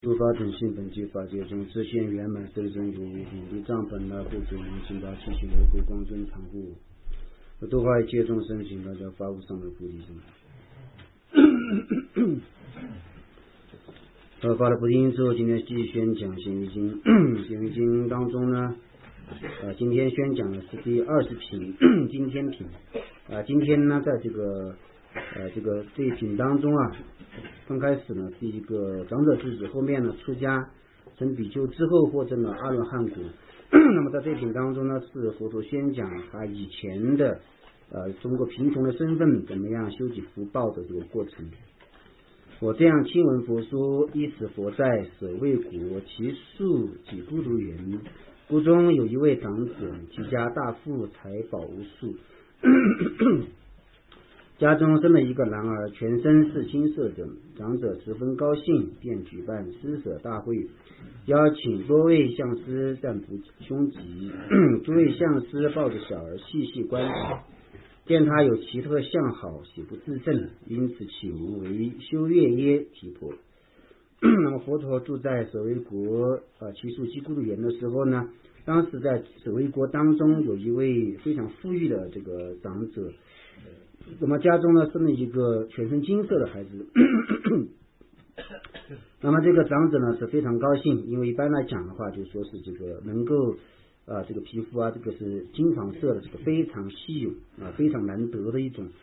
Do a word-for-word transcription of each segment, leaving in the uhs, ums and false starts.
诸法种性本具法界中，自现圆满色身如无品，离障本来不足，能请大气血流故光尊常护。度化一切众生，请大家发无上的菩提心。呃，发了菩提心之后，今天继续宣讲《显密经》。《显密经》当中呢，呃，今天宣讲的是第二十品今天品。啊、呃，今天呢，在这个呃这个这一品当中啊，刚开始呢是一个长者之子，后面呢出家成比丘之后获证了阿罗汉果。那么在这一品当中呢，是佛陀宣讲他以前的呃中国贫穷的身份怎么样修集福报的这个过程。我这样听闻佛说，一时佛在，舍卫国，其数几孤独园。国中有一位长者，其家大富，财宝无数。家中生了一个男儿，全身是金色的。长者十分高兴，便举办施舍大会，邀请多位相师占卜凶吉。诸位相师抱着小儿细细观察，见他有奇特相好，喜不自胜，因此起名为修月耶提婆。那么佛陀住在舍卫国呃其数几孤独园的时候呢，当时在舍卫国当中有一位非常富裕的这个长者，那么家中呢生了一个全身金色的孩子。那么这个长者呢是非常高兴，因为一般来讲的话，就说是这个能够啊这个皮肤啊这个是金黄色的，这个非常稀有啊非常难得的一种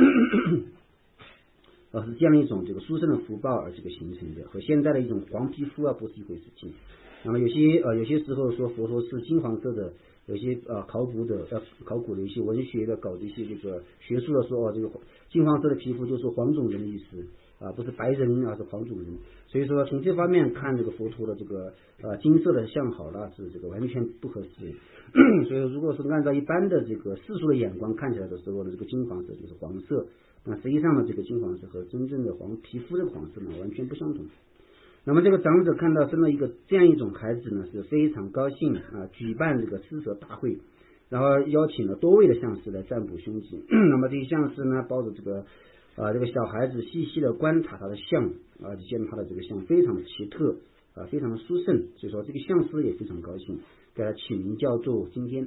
呃是这样一种这个殊胜的福报而这个形成的，和现在的一种黄皮肤啊不是一回事情。那么有些呃有些时候说佛陀是金黄色的，有些呃考古的呃考古的一些文学的搞的一些这个学术的说哦这个金黄色的皮肤就是黄种人的意思啊，不是白人啊，是黄种人。所以说从这方面看，这个佛陀的这个呃金色的相好呢是这个完全不合适。所以如果是按照一般的这个世俗的眼光看起来的时候呢，这个金黄色就是黄色，那实际上呢这个金黄色和真正的黄皮肤的黄色呢完全不相同。那么这个长者看到生了一个这样一种孩子呢，是非常高兴啊，举办这个施舍大会，然后邀请了多位的相师来占卜凶吉。那么这些相师呢，抱着这个啊这个小孩子细细的观察他的相啊，就见他的这个相非常的奇特啊，非常的殊胜，所以说这个相师也非常高兴，给他起名叫做今天。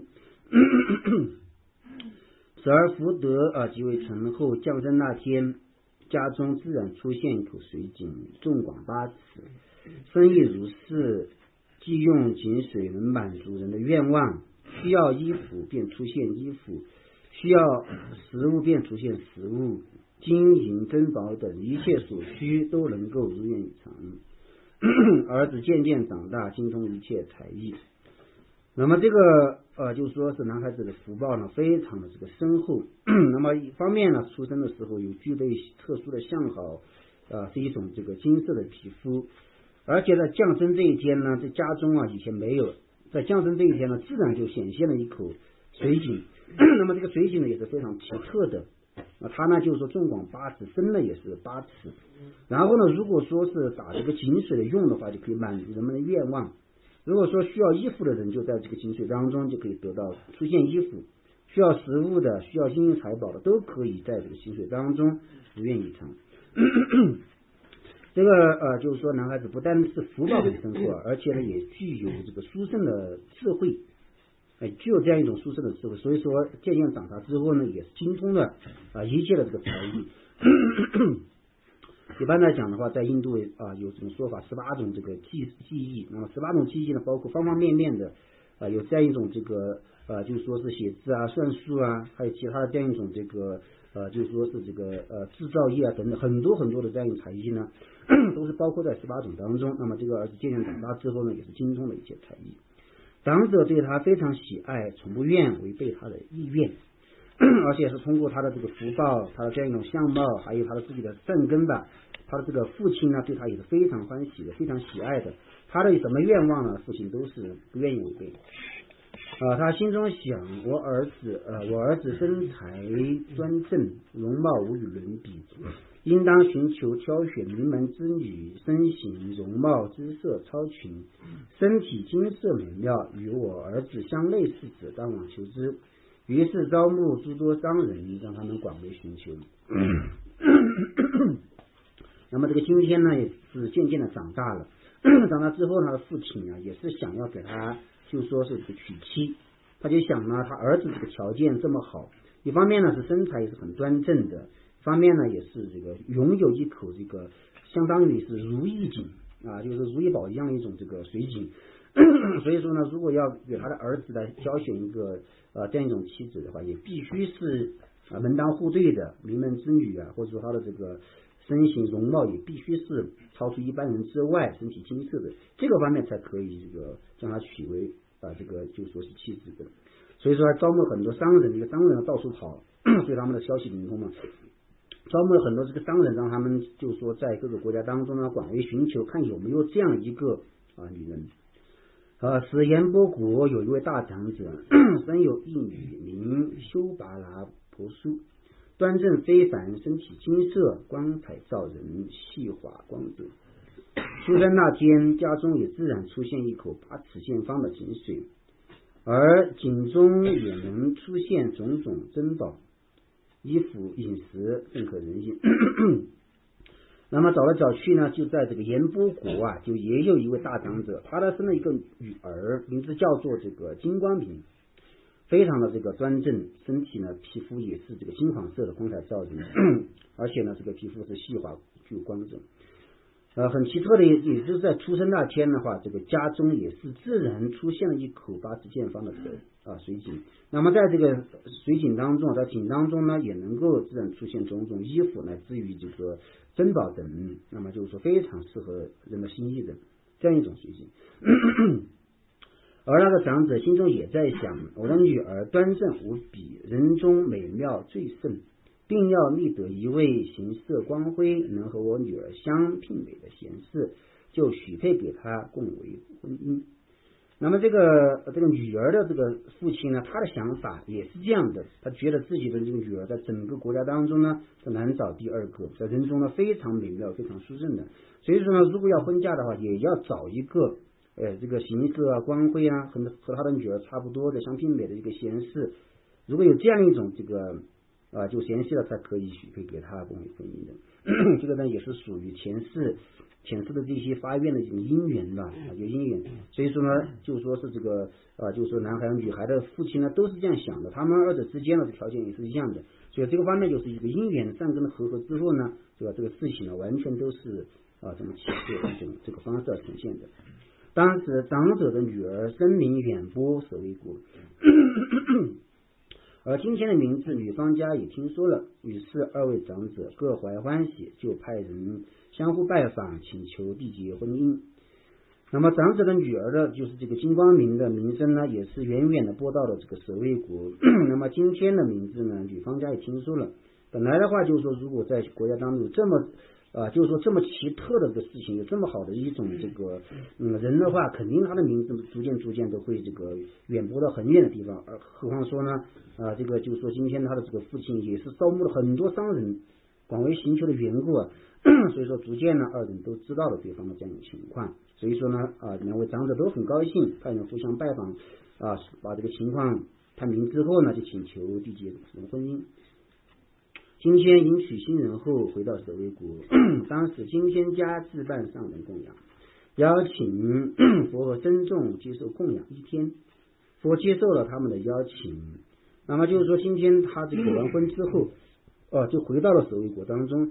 时而福德啊极为醇厚，降生那天，家中自然出现一口水井，纵广八尺，生意如是，既用井水能满足人的愿望，需要衣服便出现衣服，需要食物便出现食物，金银珍宝等一切所需都能够如愿以偿。儿子渐渐长大，精通一切才艺。那么这个呃，就说是男孩子的福报呢，非常的这个深厚。那么一方面呢，出生的时候有具备特殊的相好，呃，是一种这个金色的皮肤，而且在降生这一天呢，在家中啊以前没有，在降生这一天呢，自然就显现了一口水井。那么这个水井呢也是非常奇特的，啊，它呢就是说纵广八尺，深呢也是八尺。然后呢，如果说是打这个井水的用的话，就可以满足人们的愿望。如果说需要衣服的人，就在这个井水当中就可以得到出现衣服；需要食物的、需要金银财宝的，都可以在这个井水当中如愿以偿。这个呃，就是说男孩子不但是福报很深厚，而且呢也具有这个殊胜的智慧，哎，具有这样一种殊胜的智慧。所以说渐渐长大之后呢，也是精通了啊、呃、一切的这个才艺。一般来讲的话，在印度啊有这种说法，十八种这个技技艺。那么十八种技艺呢，包括方方面面的啊，有这样一种这个呃，就是说是写字啊、算术啊，还有其他的这样一种这个呃，就是说是这个呃制造业啊等等，很多很多的这样一种才艺呢，都是包括在十八种当中。那么这个儿子渐渐长大之后呢，也是精通了一些才艺。长者对他非常喜爱，从不愿违背他的意愿。而且是通过他的这个福报，他的这样一种相貌，还有他的自己的善根吧，他的这个父亲呢对他也是非常欢喜的，非常喜爱的。他的什么愿望呢，父亲都是不愿意违背。啊、呃，他心中想，我儿子呃，我儿子身材端正，容貌无与伦比，应当寻求挑选名门之女，身形容貌姿色超群，身体金色美妙，与我儿子相类似者，当往求之。于是招募诸多商人，让他们广为寻求。那么这个今天呢，也是渐渐的长大了， 长大之后，他的父亲啊也是想要给他就说是这个娶妻，他就想呢，他儿子这个条件这么好，一方面呢是身材也是很端正的，一方面呢也是这个拥有一口这个相当于是如意井啊，就是如意宝一样的一种这个水井。所以说呢，如果要给他的儿子来挑选一个呃这样一种妻子的话，也必须是啊门当户对的名门之女啊，或者说他的这个身形容貌也必须是超出一般人之外，身体精致的，这个方面才可以这个将他娶为啊这个就说是妻子的。所以说招募很多商人，这个商人到处跑，对他们的消息灵通嘛，招募了很多这个商人，让他们就说在各个国家当中呢广为寻求，看有没有这样一个啊女人。呃，此延波国有一位大长者，生有一女，名修拔拉婆苏，端正非凡，身体金色，光彩照人，细滑光泽。出生那天，家中也自然出现一口八尺见方的井水，而井中也能出现种种珍宝，衣服饮食甚可人饮。那么找来找去呢，就在这个延波国啊，就也有一位大长者，他呢生了一个女儿，名字叫做这个金光明，非常的这个端正，身体呢皮肤也是这个金黄色的，光彩照人，而且呢这个皮肤是细滑具有光泽。呃，很奇特的，也也就是在出生那天的话，这个家中也是自然出现了一口八尺见方的这个啊水井。那么在这个水井当中，在井当中呢，也能够自然出现种种衣服，乃至于这个珍宝等，那么就是说非常适合人的心意的这样一种水井。而那个长者心中也在想，我的女儿端正无比，人中美妙最甚，并要觅得一位形色光辉，能和我女儿相媲美的贤士，就许配给她，共为婚姻。那么这个这个女儿的这个父亲呢，他的想法也是这样的，他觉得自己的这个女儿在整个国家当中呢，难找第二个，在人中呢非常美妙、非常殊胜的。所以说呢，如果要婚嫁的话，也要找一个呃这个形色啊、光辉啊，和和他的女儿差不多的、相媲美的一个贤士。如果有这样一种这个啊，就贤士了，才可以许配给他共为婚姻的。这个呢，也是属于前世前世的这些发愿的这种姻缘吧，啊，有姻缘。所以说呢，就说是这个啊，就说男孩和女孩的父亲呢，都是这样想的，他们二者之间的条件也是一样的。所以这个方面就是一个姻缘善根的合合之后呢，对吧？这个事情呢，完全都是啊，这么启示的这种这个方式呈现的。当时长者的女儿声名远播舍卫国。而今天的名字女方家也听说了，于是二位长者各怀欢喜，就派人相互拜访，请求缔结婚姻。那么长者的女儿的就是这个金光明的名声呢，也是远远的播到了这个舍卫国。那么今天的名字呢，女方家也听说了。本来的话就是说，如果在国家当中有这么啊，就是说这么奇特的这个事情，有这么好的一种这个嗯人的话，肯定他的名字逐渐逐渐都会这个远播到很远的地方。而何况说呢，啊，这个就是说今天他的这个父亲也是招募了很多商人，广为寻求的缘故啊，所以说逐渐呢，二人都知道了对方的这样一个情况。所以说呢，啊，两位长者都很高兴，派人互相拜访，啊，把这个情况探明之后呢，就请求缔结婚姻。今天迎娶新人后回到舍卫国，当时今天家置办上人供养，邀请佛和僧众接受供养一天，佛接受了他们的邀请。那么就是说，今天他这个完婚之后，哦，就回到了舍卫国当中。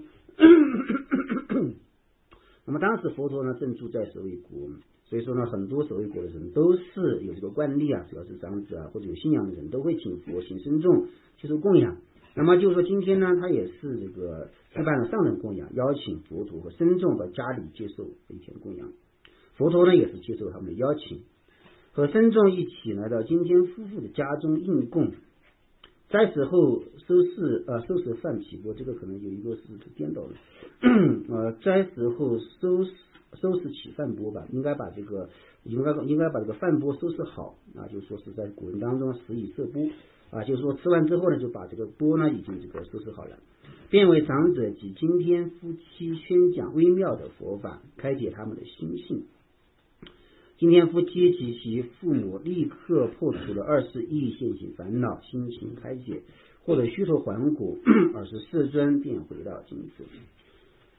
那么当时佛陀呢正住在舍卫国，所以说呢，很多舍卫国的人都是有这个惯例啊，只要是长子啊或者有信仰的人都会请佛请僧众接受供养。那么就是说今天呢，他也是这个置办了上人供养，邀请佛陀和僧众到家里接受一天供养。佛陀呢也是接受他们的邀请，和僧众一起来到今天夫妇的家中应供。在此后收拾呃收拾饭起钵，这个可能有一个是颠倒的，呃，在此后收拾收拾起饭钵吧，应该把这个应该应该把这个饭钵收拾好啊，就是说是在古文当中食以摄钵啊，就是说吃完之后呢，就把这个钵呢已经这个收拾好了，便为长者及今天夫妻宣讲微妙的佛法，开解他们的心性。今天夫妻及其父母立刻破除了二十亿现行烦恼，心情开解，获得虚陀还果，二十世尊便回到金子。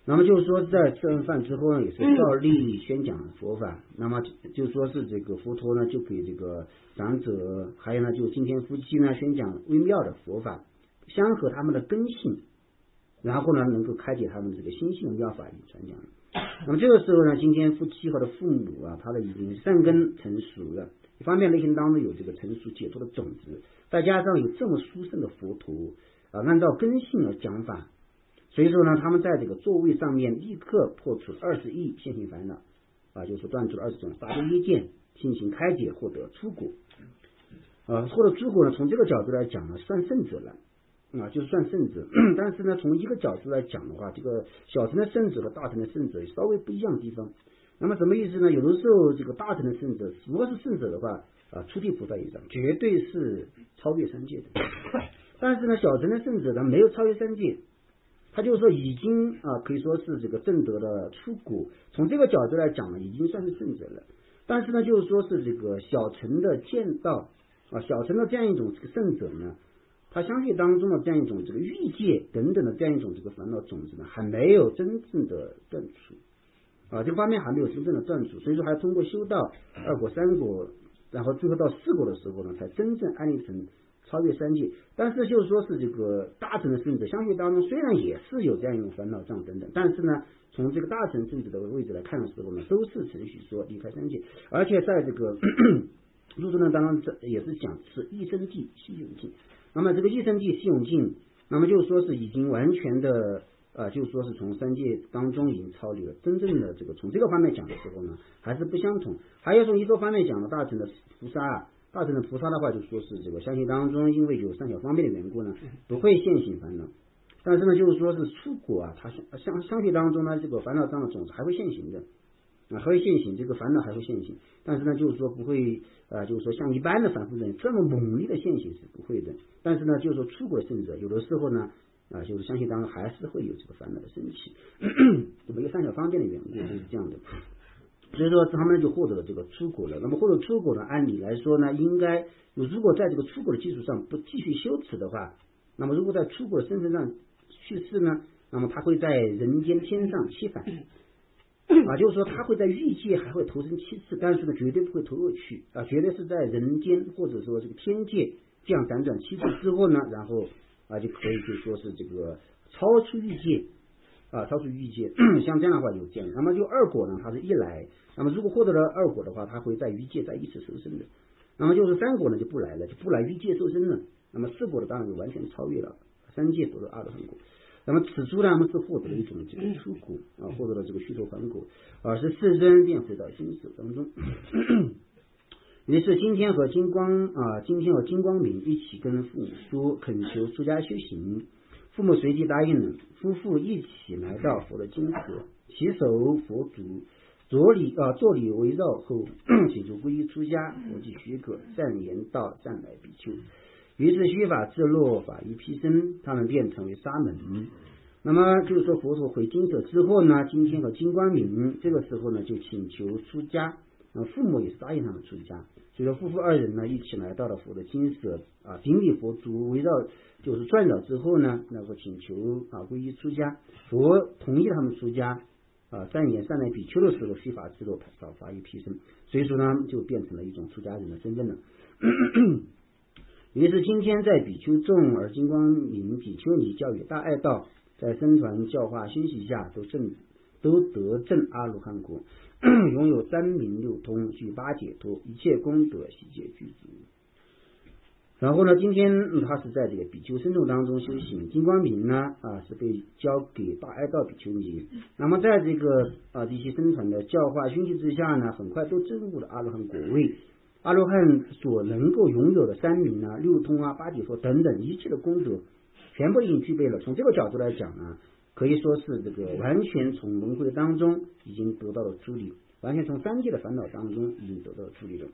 那么就是说在吃完饭之后呢，也是照例宣讲佛法。那么就说是这个佛陀呢，就给这个长者，还有呢，就今天夫妻呢宣讲微妙的佛法，相合他们的根性，然后呢能够开解他们这个心性的妙法与传讲。那么这个时候呢，今天夫妻和的父母啊，他的已经善根成熟了，一方面内心当中有这个成熟解脱的种子，再加上有这么殊胜的佛陀啊，按照根性的讲法。所以说呢，他们在这个座位上面立刻破除二十亿现行烦恼啊，就是断除了二十种大悲业见，进行开解，获得出果啊，获得出果呢，从这个角度来讲呢，算圣者了啊，就是算圣者。但是呢，从一个角度来讲的话，这个小乘的圣者和大乘的圣者稍微不一样的地方。那么什么意思呢？有的时候这个大乘的圣者，如果是圣者的话啊，初地菩萨以上，绝对是超越三界的。但是呢，小乘的圣者他没有超越三界。他就是说已经啊，可以说是这个证得的出果，从这个角度来讲呢，已经算是圣者了。但是呢，就是说是这个小乘的见道啊，小乘的这样一种这个圣者呢，他相续当中的这样一种这个欲界等等的这样一种这个烦恼种子呢，还没有真正的断除啊，这个方面还没有真正的断除，所以说还通过修道二果三果，然后最后到四果的时候呢，才真正安立成超越三界。但是就是说是这个大乘的圣者相续当中，虽然也是有这样一种烦恼障等等，但是呢，从这个大乘圣者的位置来看的时候呢，都是承许说离开三界，而且在这个入中论当中也是讲是一生地西永境。那么这个一生地西永境，那么就是说是已经完全的啊、呃，就是说是从三界当中已经超离了。真正的这个从这个方面讲的时候呢，还是不相同。还有从一个方面讲的大乘的菩萨啊。大乘的菩萨的话，就说是这个相续当中，因为有三小方面的缘故呢，不会现行烦恼。但是呢，就是说是出果啊，它相相续当中呢，这个烦恼上的种子还会现行的啊，还会现行，这个烦恼还会现行。但是呢，就是说不会啊，就是说像一般的凡夫人这么猛烈的现行是不会的。但是呢，就是说出果的圣者，有的时候呢啊，就是相续当中还是会有这个烦恼的升起，没有三小方面的缘故，就是这样的。所以说他们就获得了这个出果了。那么获得出果呢，按理来说呢，应该如果在这个出果的基础上不继续修持的话，那么如果在出果的身份上去世呢，那么他会在人间天上七返啊，就是说他会在欲界还会投生七次，但是呢绝对不会投恶趣啊，绝对是在人间或者说这个天界这样辗转七次之后呢，然后啊就可以就说是这个超出欲界啊，超出欲界，像这样的话有这样。那么就二果呢，它是一来，那么如果获得了二果的话，它会在欲界再一次受生的。那么就是三果呢就不来了，就不来欲界受生了。那么四果的当然就完全超越了三界得了阿罗汉果。那么此处呢，他们是获得了一种这个出果啊，获得了这个须陀洹果，而是世尊便回到心舍当中。于是今天和金光啊，今天和金光明一起跟父母说，恳求出家修行。父母随即答应了，夫妇一起来到佛的金舍，洗手佛足，左礼啊坐礼围绕后，请求皈依出家，佛即许可，善言道：善来比丘。于是须法自落，法于披身，他们便成为沙门。那么就是说佛陀回金舍之后呢，今天和金光明这个时候呢就请求出家，那父母也是答应他们出家，所以说夫妇二人呢一起来到了佛的金舍啊，顶礼佛足，围绕就是转绕之后呢，那个请求啊皈依出家，佛同意他们出家啊，善言善来比丘的时候，须法自落，法法于披身，所以说呢就变成了一种出家人的身份了。于是今天在比丘众而金光明比丘尼教育大爱道，在僧团教化熏习下，都证都得证阿罗汉果，拥有三明六通，具八解脱，一切功德悉皆具足。然后呢，今天、嗯、他是在这个比丘僧众当中修行，金光明呢啊是被交给大爱道比丘尼。那么在这个啊这些僧团的教化熏习之下呢，很快都证悟了阿罗汉果位。阿罗汉所能够拥有的三明啊、六通啊、八解脱等等一切的功德，全部已经具备了。从这个角度来讲呢，可以说是这个完全从轮回当中已经得到了出离，完全从三界的烦恼当中已经得到了出离了。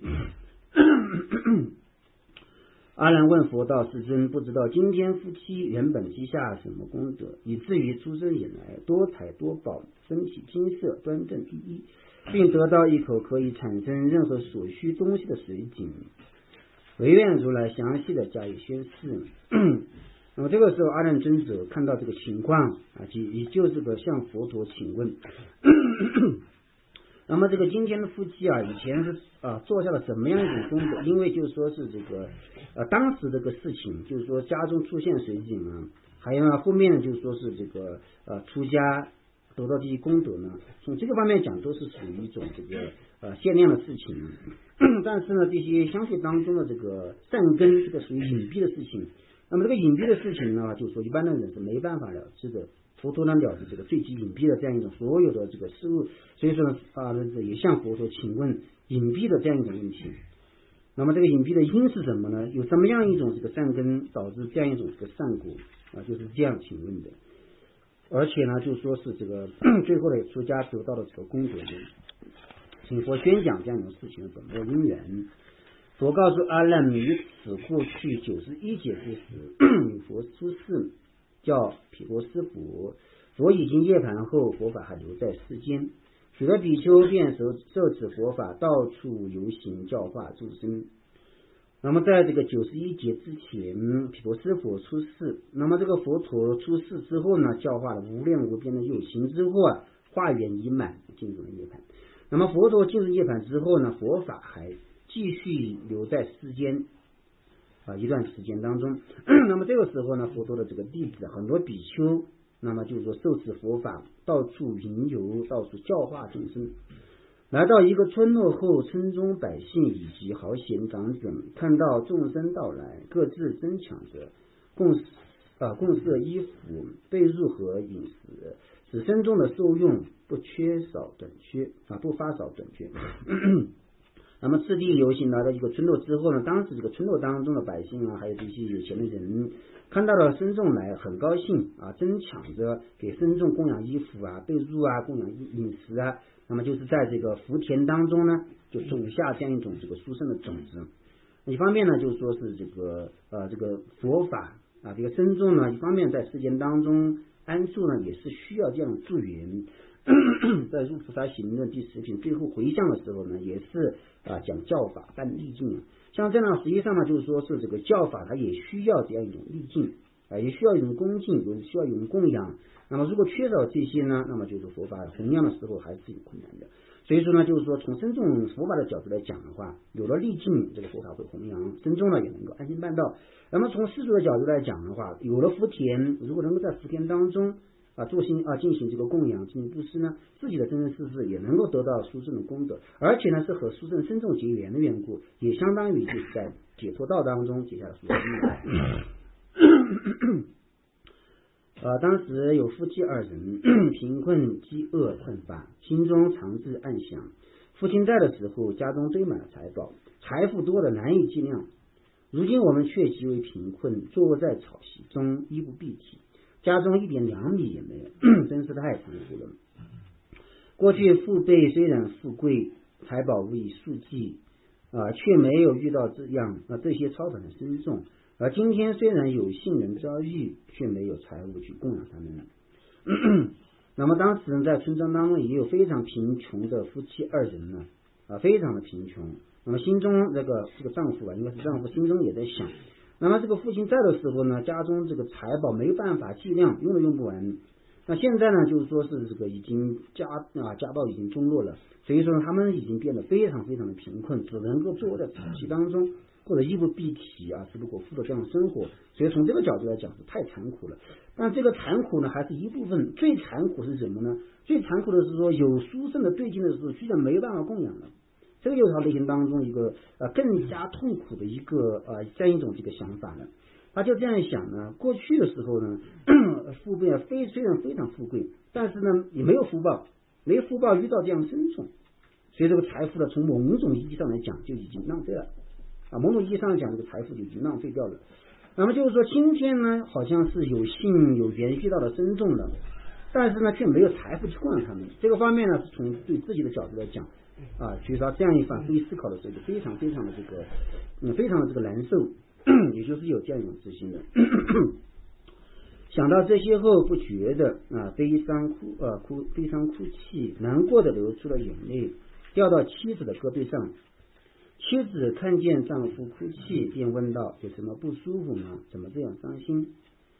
阿难问佛道：世尊，不知道今天夫妻原本积下什么功德，以至于出生以来多财多宝，身体金色端正第一，并得到一口可以产生任何所需东西的水井。唯愿如来详细的加以宣示。 那么这个时候阿难尊者看到这个情况啊，也就这个向佛陀请问那么这个今天的夫妻啊，以前是啊做下了什么样一种功德？因为就是说是这个呃当时这个事情，就是说家中出现水井啊，还有呢后面呢就是说是这个呃出家得到这些功德呢，从这个方面讲都是属于一种这个呃限量的事情。但是呢，这些相续当中的这个善根，这个属于隐蔽的事情。那么这个隐蔽的事情呢，就是说一般的人是没办法了知的。佛陀呢了解这个最极隐蔽的这样一种所有的这个事物，所以说呢啊，也向佛陀请问隐蔽的这样一种问题。那么这个隐蔽的因是什么呢？有什么样一种这个善根导致这样一种这个善果啊？就是这样请问的。而且呢，就说是这个最后的出家得到的这个功德呢，请佛宣讲这样一种事情的本末因缘。佛告诉阿难，于此过去九十一劫之时，与佛出世，叫毗婆尸佛。佛已经涅槃后，佛法还留在世间。许多比丘便受受此佛法，到处游行教化众生。那么在这个九十一劫之前，毗婆尸佛出世。那么这个佛陀出世之后呢，教化了无量无边的有情之后啊，化缘已满，进入了涅槃。那么佛陀进入涅槃之后呢，佛法还继续留在世间啊一段时间当中。那么这个时候呢，佛陀的这个弟子很多比丘，那么就是说受持佛法，到处云游，到处教化众生。来到一个村落后，村中百姓以及豪贤长者看到众生到来，各自争抢着共啊共设衣服、被褥和饮食，使身中的受用不缺少短缺啊不发少短缺。那么次第游行来到一个村落之后呢，当时这个村落当中的百姓啊，还有这些有钱的人，看到了僧众来，很高兴啊，争抢着给僧众供养衣服啊、被褥啊、供养饮食啊。那么就是在这个福田当中呢，就种下这样一种这个殊胜的种子。一方面呢，就是说是这个呃这个佛法啊，这个僧众呢，一方面在世间当中安住呢，也是需要这样的助缘。在入菩萨行论第十品最后回向的时候呢，也是啊讲教法但历境。像这样实际上呢，就是说是这个教法它也需要这样一种历境啊，也需要一种恭敬，也需要一种供养。那么如果缺少这些呢，那么就是佛法弘扬的时候还是有困难的。所以说呢，就是说从僧众佛法的角度来讲的话，有了历境，这个佛法会弘扬，僧众呢也能够安心办道。那么从世俗的角度来讲的话，有了福田，如果能够在福田当中啊做行啊进行这个供养，进行布施呢，自己的真真实实也能够得到殊胜的功德，而且呢是和殊胜僧众结缘的缘故，也相当于就是在解脱道当中结下了殊胜因。呃，当时有夫妻二人，贫困饥饿困乏，心中常自暗想：父亲在的时候，家中堆满了财宝，财富多的难以计量。如今我们却极为贫困，坐卧在草席中，衣不蔽体，家中一点粮米也没有，真是太残酷了。过去父辈虽然富贵，财宝无以数计，啊、呃，却没有遇到这样啊、呃、这些超凡的僧众。而今天虽然有幸人遭遇，却没有财物去供养他们了。那么当时在村庄当中也有非常贫穷的夫妻二人呢，啊，非常的贫穷。那么心中这个这个丈夫啊，应该是丈夫心中也在想，那么这个父亲在的时候呢，家中这个财宝没办法计量，用都用不完。那现在呢，就是说是这个已经家啊家道已经中落了，所以说他们已经变得非常非常的贫困，只能够坐在草席当中。或者衣不蔽体啊，只不过过的这样的生活，所以从这个角度来讲是太残酷了。但这个残酷呢，还是一部分。最残酷是什么呢？最残酷的是说，有殊胜的对境的时候，居然没办法供养了。这个就是他内心当中一个呃更加痛苦的一个呃这样一种这个想法呢。他就这样想呢，过去的时候呢，富贵啊非虽然非常富贵，但是呢也没有福报，没有福报遇到这样深重，所以这个财富呢，从某种意义上来讲就已经浪费了。啊，某种意义上讲，这个财富就已经浪费掉了。那么就是说，今天呢，好像是有幸有缘遇到了僧众的，但是呢，却没有财富去供养他们。这个方面呢，是从对自己的角度来讲，啊，所以说这样一反复一思考的时候，就非常非常的这个，嗯，非常的这个难受，也就是有这样一种自信的。想到这些后，不觉得啊，悲伤哭呃哭悲伤哭泣，难过的流出了眼泪，掉到妻子的胳膊上。妻子看见丈夫哭泣，便问道：“有什么不舒服吗？怎么这样伤心？”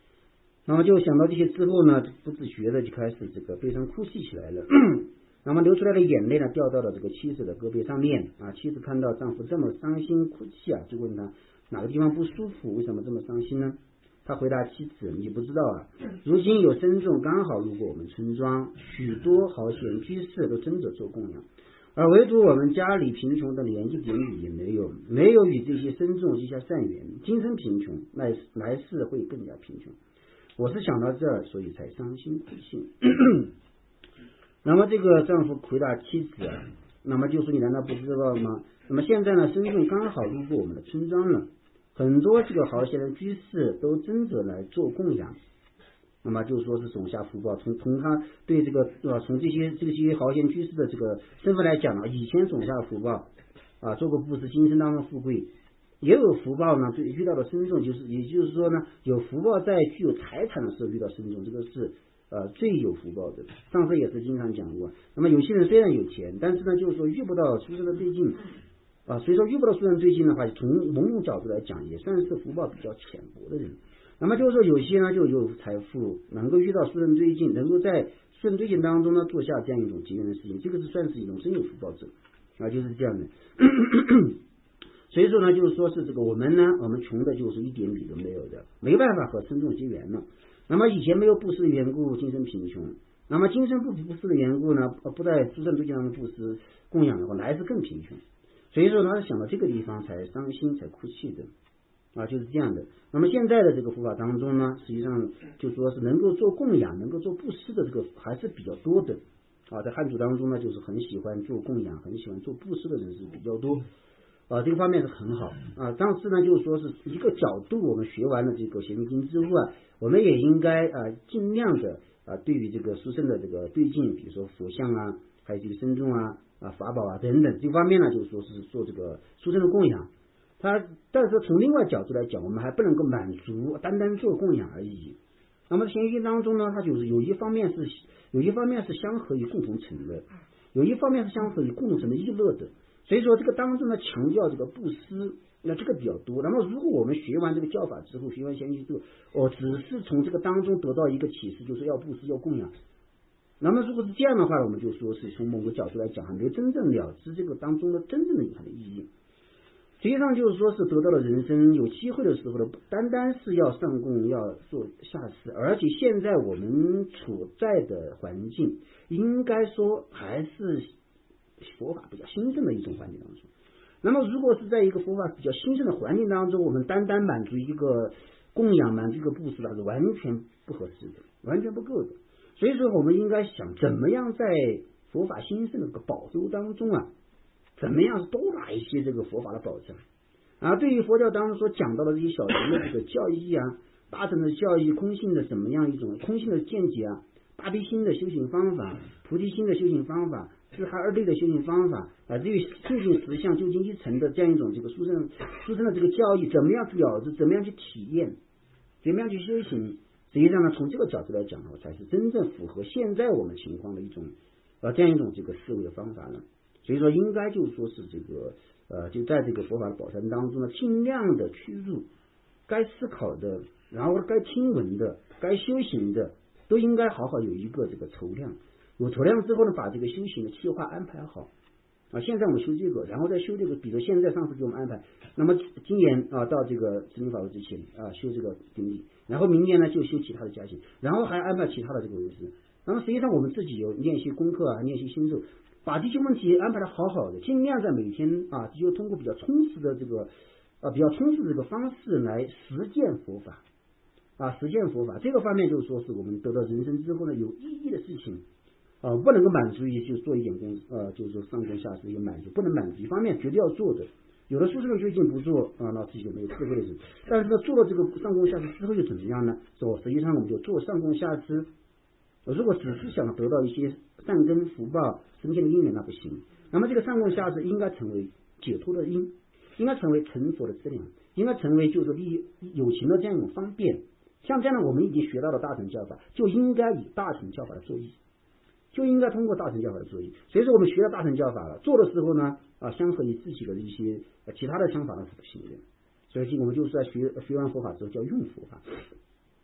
那么就想到这些之后呢，不自觉的就开始这个悲伤哭泣起来了。那么流出来的眼泪呢，掉到了这个妻子的胳膊上面啊。妻子看到丈夫这么伤心哭泣啊，就问他哪个地方不舒服，为什么这么伤心呢？他回答妻子：你不知道啊，如今有僧众刚好路过我们村庄，许多豪贤居士都争着做供养，而唯独我们家里贫穷的连一点雨也没有，没有与这些僧众结下善缘，今生贫穷，来来世会更加贫穷。我是想到这儿，所以才伤心哭泣。那么这个丈夫回答妻子啊，那么就说你难道不知道吗？那么现在呢，僧众刚好路过我们的村庄了，很多这个豪贤的居士都争着来做供养，那么就说是种下福报。从从他对这个呃从这些这些豪贤居士的这个身份来讲啊，以前种下福报啊，做过布施，今生当中富贵。也有福报呢，对遇到的僧众，就是也就是说呢，有福报在具有财产的时候遇到僧众，这个是呃最有福报的。上次也是经常讲过。那么有些人虽然有钱，但是呢，就是说遇不到殊胜的对境啊，所以说遇不到殊胜对境的话，从某种角度来讲，也算是福报比较浅薄的人。那么就是说有些呢就有财富，能够遇到殊胜对境，能够在殊胜对境当中呢做下这样一种结缘的事情，这个是算是一种真有福报者啊，就是这样的。所以说呢，就是说是这个我们呢，我们穷的就是一点米都没有的，没办法和僧众结缘了。那么以前没有布施的缘故，今生贫穷；那么今生不布施的缘故呢，不在殊胜对境当中布施供养的话，来世更贫穷。所以说他想到这个地方才伤心，才哭泣的啊，就是这样的。那么现在的这个佛法当中呢，实际上就说是能够做供养、能够做布施的这个还是比较多的啊。在汉族当中呢，就是很喜欢做供养、很喜欢做布施的人是比较多。啊，这个方面是很好啊，但是呢，就是说是一个角度，我们学完了这个显密经之后啊，我们也应该啊尽量的啊对于这个殊胜的这个对境，比如说佛像啊，还有这个僧众啊啊法宝啊等等，这方面呢，就是说是做这个殊胜的供养。它但是从另外角度来讲，我们还不能够满足单单做供养而已。那么显密经当中呢，它就是有一方面是有一方面是相合于共同成乐，有一方面是相合于共同成的益乐的。所以说这个当中呢，强调这个布施，那这个比较多。那么如果我们学完这个教法之后，学完显密之后，哦，只是从这个当中得到一个启示，就是要布施，要供养。那么如果是这样的话，我们就说是从某个角度来讲，还没有真正了知这个当中的真正的它的意义。实际上就是说是得到了人生有机会的时候呢，不单单是要上供，要做下施，而且现在我们处在的环境，应该说还是佛法比较兴盛的一种环境当中。那么如果是在一个佛法比较兴盛的环境当中，我们单单满足一个供养，满足一个布施，那是完全不合适的，完全不够的。所以说我们应该想怎么样在佛法兴盛的这个宝州当中啊，怎么样多拿一些这个佛法的宝藏啊。对于佛教当中所讲到的这些小乘的这个教义啊，大乘的教义，空性的怎么样一种空性的见解啊，大悲心的修行方法，菩提心的修行方法，四海二谛的修行方法啊，对于究竟实相究竟一层的这样一种这个殊胜殊胜的这个教义，怎么样去了知，怎么样去体验，怎么样去修行，实际上呢，从这个角度来讲呢，才是真正符合现在我们情况的一种呃这样一种这个思维的方法呢。所以说应该就是说是这个呃就在这个佛法的宝山当中呢，尽量的去入该思考的，然后该听闻的，该修行的，都应该好好有一个这个筹量。有筹量之后呢，把这个修行的计划安排好啊。现在我们修这个，然后再修这个，比如现在上次给我们安排，那么今年啊到这个持名法会之前啊修这个定力，然后明年呢就修其他的加行，然后还安排其他的这个位置。那么实际上我们自己有练习功课啊，练习心咒，把这些问题安排的好好的，尽量在每天啊就通过比较充实的这个啊比较充实的这个方式来实践佛法啊，实践佛法这个方面就是说是我们得到人生之后呢有意义的事情。啊、呃，不能够满足于就做一点功，呃，就是说上供下施一个满足，不能满足。一方面绝对要做的，有的殊胜的究竟不做啊、呃，那自己就没有智慧的人。但是呢，做了这个上供下施之后又怎么样呢？说实际上我们就做上供下施，如果只是想得到一些善根福报、升天的因缘，那不行。那么这个上供下施应该成为解脱的因，应该成为成佛的资粮，应该成为就是利有情的这样一种方便。像这样的，我们已经学到了大乘教法，就应该以大乘教法来作意。就应该通过大乘教法的作业，所以说我们学了大乘教法了，做的时候呢，啊，相合于自己的一些、呃、其他的想法呢是不行的。所以我们就是在学学完佛法之后叫用佛法，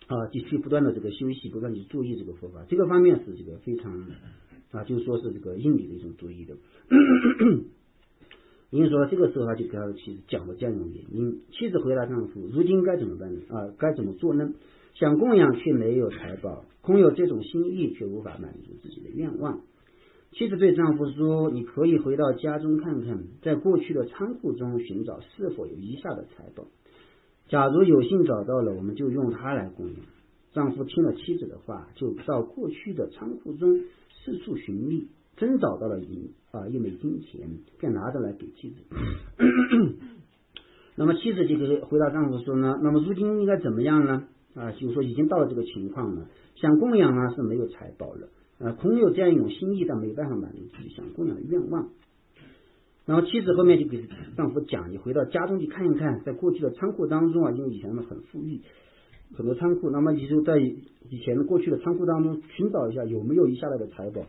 啊，继续不断的这个修习，不断的去注意这个佛法，这个方面是这个非常啊，就是说是这个应理的一种注意的。因为说这个时候他就给他的妻子讲了这样一种原因，妻子回答丈夫：如今该怎么办啊？该怎么做呢？想供养却没有财宝，空有这种心意却无法满足自己的愿望。妻子对丈夫说：你可以回到家中看看，在过去的仓库中寻找是否有遗下的财宝，假如有幸找到了，我们就用它来供养。丈夫听了妻子的话，就到过去的仓库中四处寻觅，真找到了一啊一枚金钱，便拿着来给妻子。那么妻子就回答丈夫说呢，那么如今应该怎么样呢？啊，就是说已经到了这个情况了，想供养呢是没有财宝了，啊，空有这样一种心意，但没办法满足自己想供养的愿望。然后妻子后面就给丈夫讲，你回到家中去看一看，在过去的仓库当中啊，因为以前呢很富裕，很多仓库，那么你就在以前的过去的仓库当中寻找一下有没有遗下来的财宝。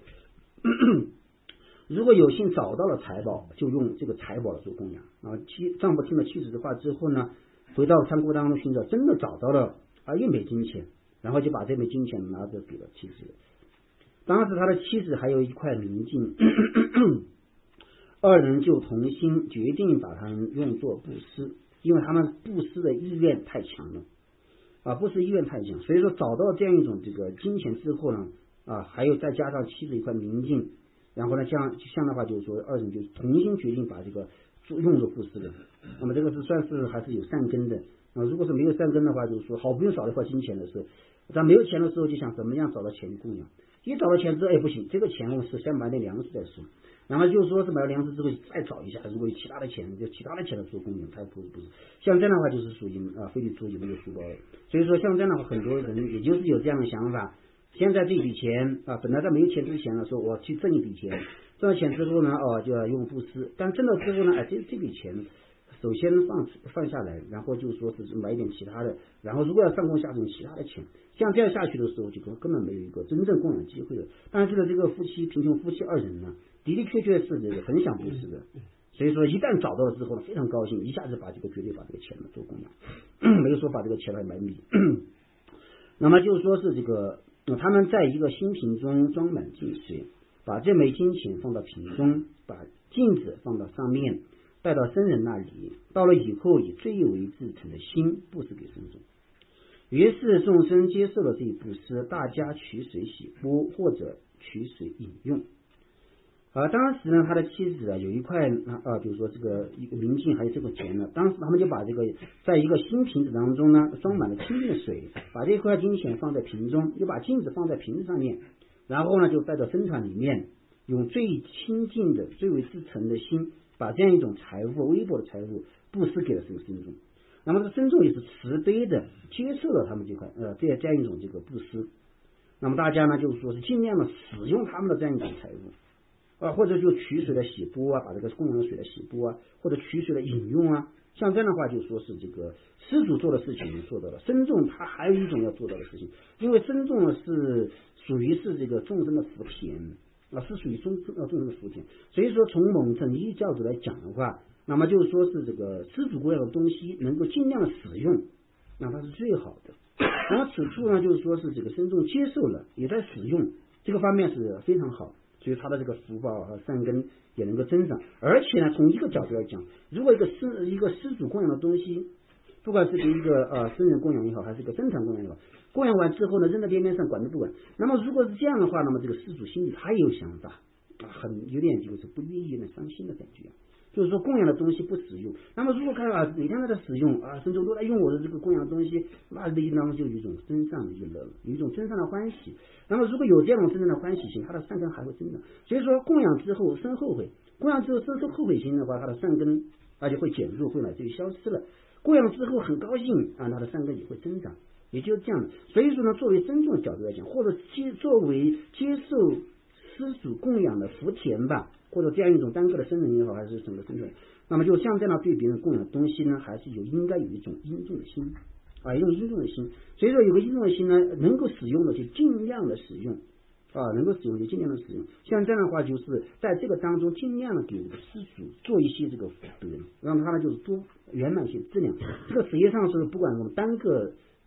如果有幸找到了财宝，就用这个财宝来做供养。啊，妻丈夫听了妻子的话之后呢，回到仓库当中寻找，真的找到了啊一枚金钱，然后就把这枚金钱拿着给了妻子。当时他的妻子还有一块明镜，二人就同心决定把它们用作布施，因为他们布施的意愿太强了啊，布施意愿太强，所以说找到这样一种这个金钱之后呢，啊，还有再加上妻子一块明镜，然后呢，这样这样的话就是说二人就同心决定把这个用作布施的。那么这个是算是还是有善根的啊。如果是没有善根的话，就是说好不容易找了一块金钱的时候，咱没有钱的时候就想怎么样找到钱供养，一找到钱之后，哎不行，这个钱我是先买点粮食再说。然后就说是买了粮食之后再找一下，如果有其他的钱，就其他的钱来做供养，他不不是像这样的话就是属于啊非得注意没有福报了。所以说像这样的话，很多人也就是有这样的想法。现在这笔钱啊，本来在没有钱之前呢，说我去挣一笔钱，挣了钱之后呢，哦就要用布施，但挣了之后呢，哎这这笔钱首先放放下来，然后就说是买一点其他的，然后如果要上供下种其他的钱，像这样下去的时候，就根本没有一个真正供养机会了。但是呢，这个夫妻贫穷夫妻二人呢，的的确确是这个很想布施的，所以说一旦找到了之后呢，非常高兴，一下子把这个绝对把这个钱呢做供养，没有说把这个钱来买米。那么就是说是这个。他们在一个新瓶中装满净水，把这枚金钱放到瓶中，把镜子放到上面，带到僧人那里。到了以后，以最为至诚的心布施给僧众。于是众生接受了这一布施，大家取水洗钵，或者取水饮用。而当时呢，他的妻子啊有一块啊，就是说这个一个明镜还有这个钱呢，当时他们就把这个在一个新瓶子当中呢装满了清净的水，把这块金钱放在瓶中，又把镜子放在瓶子上面，然后呢就带到僧团里面，用最亲近的最为至诚的心，把这样一种财物微薄的财物布施给了这个僧众。那么这个僧众也是慈悲的接受了他们这块呃这这样一种这个布施。那么大家呢就是说是尽量的使用他们的这样一种财物啊，或者就取水的洗钵啊，把这个供养的水的洗钵啊，或者取水的饮用啊，像这样的话就说是这个施主做的事情做到了，僧众他还有一种要做到的事情，因为僧众呢是属于是这个众生的福田啊，是属于众众生的福田，所以说从某种意义角度来讲的话，那么就是说是这个施主供养的东西能够尽量的使用，那它是最好的。然后此处呢就是说是这个僧众接受了也在使用，这个方面是非常好，所以他的这个福报和善根也能够增长。而且呢，从一个角度来讲，如果一个施一个施主供养的东西，不管是给一个呃僧人供养也好，还是一个僧团供养也好，供养完之后呢，扔在边边上管都不管。那么如果是这样的话，那么这个施主心里他也有想法，很有点就是不愿意、有点伤心的感觉。就是说供养的东西不使用，那么如果看啊每天都在使用啊，僧众都在用我的这个供养的东西，那内心当中就有一种真善的一乐，有一种真善的欢喜。那么如果有这种真正的欢喜心，他的善根还会增长。所以说供养之后生后悔，供养之后生后悔心的话，他的善根啊就会减弱，会乃至于消失了。供养之后很高兴啊，他的善根也会增长，也就是这样。所以说呢，作为僧众的角度来讲，或者接作为接受施主供养的福田吧，或者这样一种单个的僧人也好，还是整个僧人，那么就像这样对别人供养的东西呢，还是有应该有一种殷重的心啊，一种殷重的心。所以说有个殷重的心呢，能够使用的就尽量的使用啊，能够使用就尽量的使用。像这样的话，就是在这个当中尽量的给这个施主做一些这个福德，让他呢就是多圆满一些质量。这个实际上是不管我们单个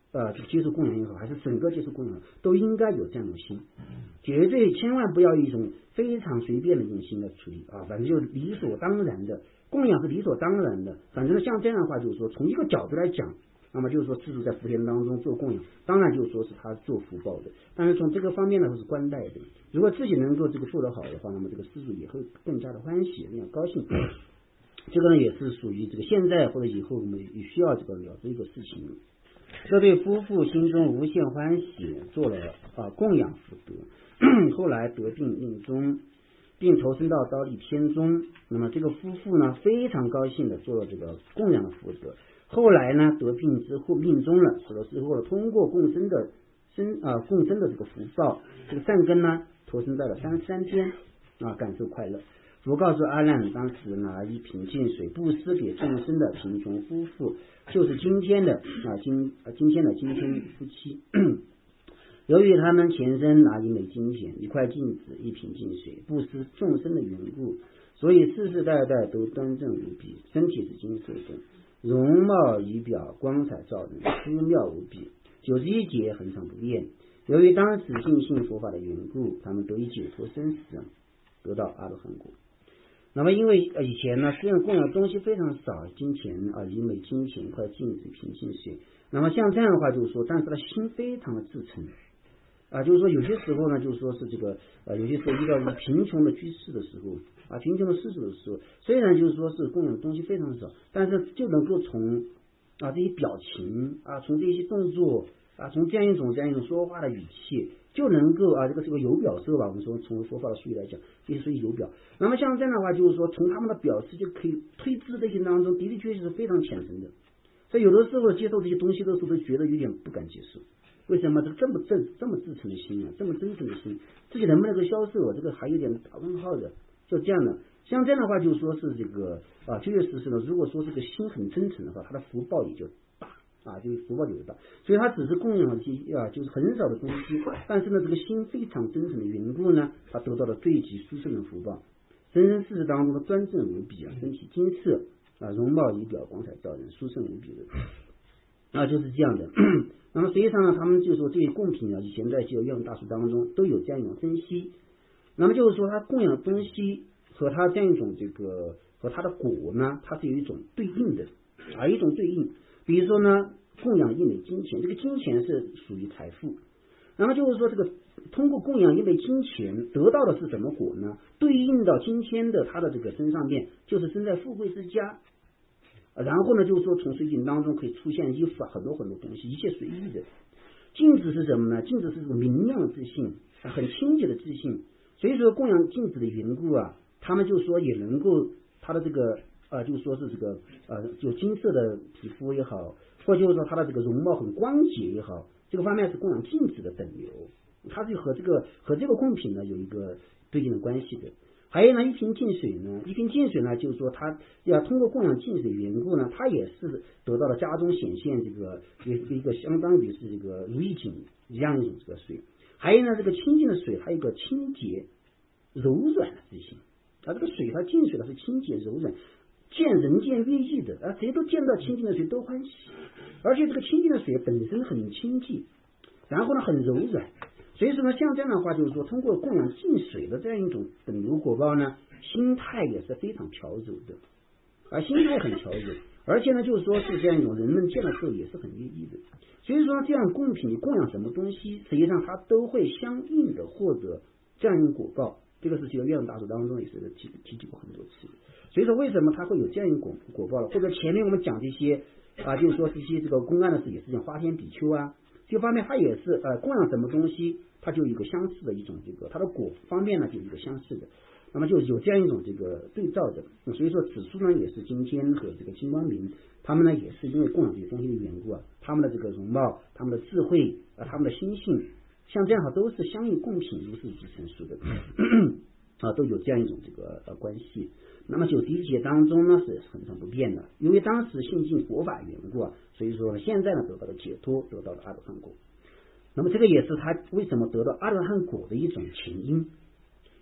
呃接受供养也好，还是整个接受供养，都应该有这样的心，绝对千万不要一种非常随便的一种心来处理啊，反正就理所当然的供养是理所当然的，反正像这样的话，就是说从一个角度来讲，那么就是说施主在福田当中做供养，当然就是说是他做福报的，但是从这个方面呢是关待的，如果自己能够这个做得好的话，那么这个施主也会更加的欢喜，更加高兴。这个呢也是属于这个现在或者以后我们也需要这个了这个事情。这对夫妇心中无限欢喜，做了啊供养福德，后来得病命终，并投身到忉利天中。那么这个夫妇呢非常高兴的做了这个供养的福德，后来呢得病之后命终了，死了之后通过共生的生啊共生的这个福报，这个善根呢投身在了三十三天啊，感受快乐。佛告诉阿难，当时拿一瓶净水布施给众生的贫穷夫妇，就是今天的啊今啊今天的今天夫妻。由于他们前身拿一枚金钱、一块镜子、一瓶净水布施众生的缘故，所以世世代代都端正无比，身体是金色的，容貌仪表光彩照人，殊妙无比。九十一劫恒常不变。由于当时信信佛法的缘故，他们得以解脱生死，得到阿罗汉果。那么因为以前呢，虽然供养东西非常少，金钱啊，一枚金钱、一块镜子、一瓶净水，那么像这样的话，就是说，但是他的心非常的至诚啊，就是说有些时候呢，就是说是这个呃，有些时候遇到贫穷的居士的时候啊，贫穷的施主的时候，虽然就是说是供养的东西非常少，但是就能够从啊这些表情啊，从这些动作啊，从这样一种这样一种说话的语气，就能够啊，这个是个有表色吧。我们说从佛法的术语来讲，这些属于有表。那么像这样的话，就是说从他们的表示就可以推知这些当中的的确确是非常虔诚的。所以有的时候接受这些东西的时候，都觉得有点不敢接受。为什么这这么正这么至诚的心啊，这么真诚的心，自己能不能够销售？这个还有点打问号的。就这样的，像这样的话，就是说是这个啊，确确实实呢。如果说这个心很真诚的话，他的福报也就大啊，就福报就大。所以他只是供养一些啊，就是很少的东西，但是呢，这个心非常真诚的缘故呢，他得到了最极殊胜的福报。生生世世当中的端正无比啊，身体金色啊，容貌仪表光彩照人，殊胜无比的啊，就是这样的。那么实际上呢，他们就说这些贡品啊，以前在《药用大书》当中都有这样一种分析。那么就是说，他供养的东西和他这样一种这个和他的果呢，它是有一种对应的啊，一种对应。比如说呢，供养一枚金钱，这个金钱是属于财富。那么就是说，这个通过供养一枚金钱得到的是什么果呢？对应到今天的他的这个身上面，就是身在富贵之家。然后呢，就是说从水井当中可以出现衣服啊，很多很多东西，一切随意的。镜子是什么呢？镜子是这种明亮的自信，很清洁的自信。所以说供养镜子的缘故啊，他们就说也能够他的这个呃，就说是这个呃，有金色的皮肤也好，或者就是说他的这个容貌很光洁也好，这个方面是供养镜子的等流，它是和这个和这个贡品呢有一个对应的关系的。还有呢，一瓶净水呢，一瓶净水呢，就是说他要通过供养净水的缘故呢，他也是得到了家中显现这个一个一个相当于是这个如意井一样一种这个水。还有呢，这个清净的水，它有一个清洁柔软的自信啊，这个水它净水它是清洁柔软，见人见悦意的啊，谁都见到清净的水都欢喜，而且这个清净的水本身很清净，然后呢很柔软。所以说呢，像这样的话，就是说通过供养净水的这样一种等流果报呢，心态也是非常调柔的，而心态很调柔，而且呢，就是说是这样一种人们见的时候也是很悦意的。所以说这样贡品供养什么东西，实际上它都会相应的获得这样一种果报。这个是这个《月亮大书》当中也是提提及过很多次。所以说为什么它会有这样一种果果报了？或者前面我们讲这些啊，就是说这些这个公案的事也是像花天比丘啊，这方面它也是呃供养什么东西，它就有一个相似的一种这个它的果方面呢就有一个相似的，那么就有这样一种这个对照的。所以说此书呢也是今天和这个金光明他们呢也是因为供养这些东西的缘故啊，他们的这个容貌、他们的智慧啊、他们的心性，像这样哈都是相应贡品如是之成熟的啊，都有这样一种这个呃关系。那么九十一劫当中呢是恒常不变的，因为当时信尽佛法缘故啊，所以说呢现在呢得到了解脱，得到了阿罗汉果。那么这个也是他为什么得到阿罗汉果的一种前因。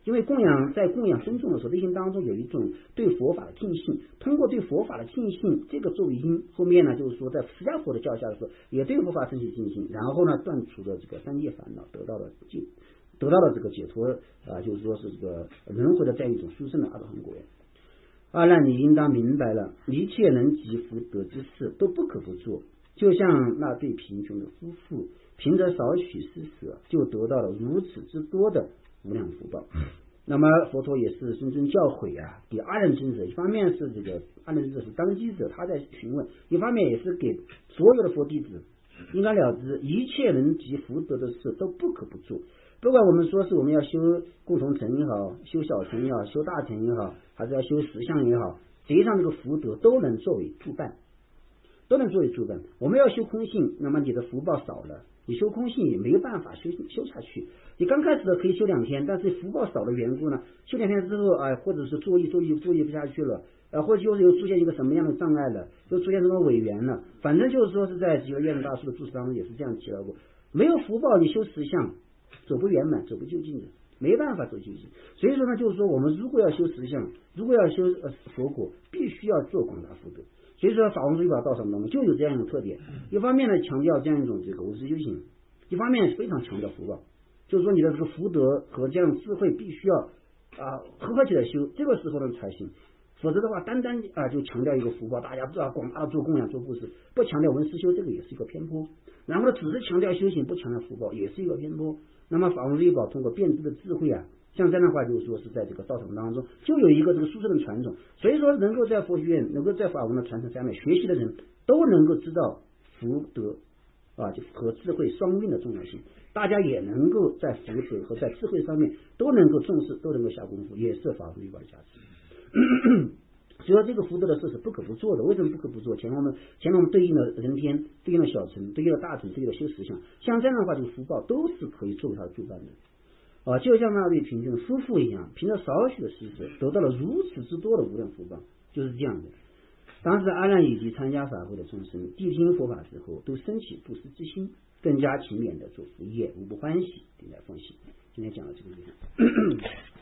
因为供养在供养僧众的时候，内心当中有一种对佛法的敬信，通过对佛法的敬信，这个作为因，后面呢就是说在释迦佛的教下的时候，也对佛法升起敬信，然后呢断除了这个三界烦恼，得到了解，得到了这个解脱啊，就是说是这个轮回的这样一种殊胜的阿罗汉果。阿难，你应当明白了，一切能积福德之事都不可不做。就像那对贫穷的夫妇，凭着少许施舍，就得到了如此之多的无量福报。那么佛陀也是谆谆教诲啊，给阿难尊者，一方面是这个阿难尊者是当机者，他在询问，一方面也是给所有的佛弟子应该了知，一切能积福德的事都不可不做。不管我们说是我们要修共同成也好，修小成也好，修大成也好，还是要修实相也好，实际上这个福德都能作为助伴，都能作为助伴。我们要修空性，那么你的福报少了，你修空性也没有办法修修下去。你刚开始的可以修两天，但是福报少的缘故呢，修两天之后啊、呃，或者是作业作业作业不下去了，呃，或者又又出现一个什么样的障碍了，又出现什么违缘了，反正就是说是在几个愿大师的注释当中也是这样提到过，没有福报你修实相走不圆满，走不究竟的，没办法走究竟。所以说呢，就是说我们如果要修实相，如果要修呃佛果，必须要做广大福德。所以说法王珠一宝道场当中就有这样一种特点，一方面呢强调这样一种这个无私修行，一方面非常强调福报，就是说你的这个福德和这样智慧必须要啊合合起来修，这个时候呢才行。否则的话，单单啊就强调一个福报，大家知道广大的做供养做布施，不强调闻思修，这个也是一个偏颇。然后呢，只是强调修行，不强调福报，也是一个偏颇。那么法王珠一宝通过辩知的智慧啊，像这样的话，就是说是在这个道场当中就有一个这个殊胜的传统。所以说，能够在佛学院，能够在法王的传承下面学习的人，都能够知道福德啊就和智慧双运的重要性。大家也能够在福德和在智慧上面都能够重视，都能够下功夫，也是法王珠一宝的价值。所以说这个福德的事是不可不做的。为什么不可不做？前面我们前面我们对应了人天，对应了小乘，对应了大乘，对应了修实相，像这样的话，这个福报都是可以作为他的助伴的啊，就像那位贫穷夫妇一样，凭着少许的施舍，得到了如此之多的无量福报，就是这样的。当时阿难以及参加法会的众生，谛听佛法之后，都升起布施之心，更加勤勉的做福业，无不欢喜，顶戴奉行。今天讲到这个地方。